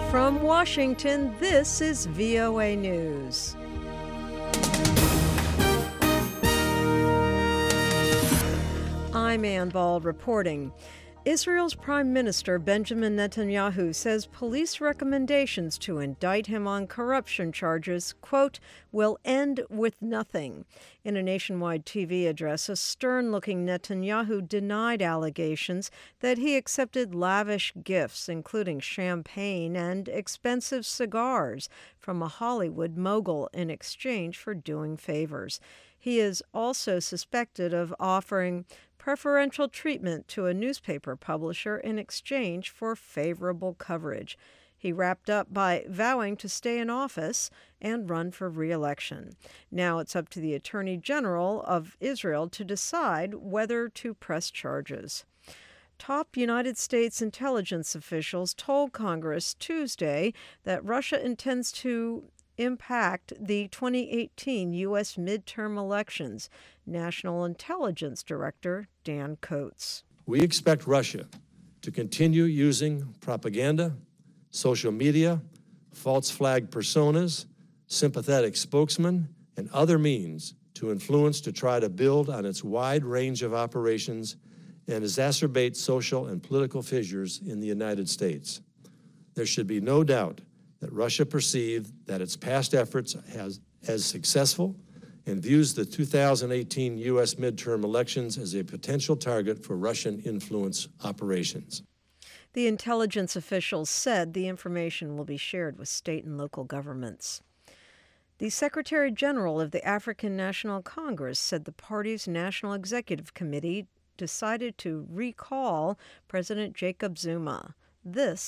From Washington, this is VOA News. I'm Ann Bald reporting. Israel's Prime Minister Benjamin Netanyahu says police recommendations to indict him on corruption charges, quote, will end with nothing. In a nationwide TV address, a stern-looking Netanyahu denied allegations that he accepted lavish gifts, including champagne and expensive cigars, from a Hollywood mogul in exchange for doing favors. He is also suspected of offering preferential treatment to a newspaper publisher in exchange for favorable coverage. He wrapped up by vowing to stay in office and run for re-election. Now it's up to the Attorney General of Israel to decide whether to press charges. Top United States intelligence officials told Congress Tuesday that Russia intends to impact the 2018 U.S. midterm elections. National Intelligence Director Dan Coats. We expect Russia to continue using propaganda, social media, false flag personas, sympathetic spokesmen, and other means to influence to try to build on its wide range of operations and exacerbate social and political fissures in the United States. There should be no doubt that Russia perceived that its past efforts as successful and views the 2018 U.S. midterm elections as a potential target for Russian influence operations. The intelligence officials said the information will be shared with state and local governments. The Secretary General of the African National Congress said the party's National Executive Committee decided to recall President Jacob Zuma. This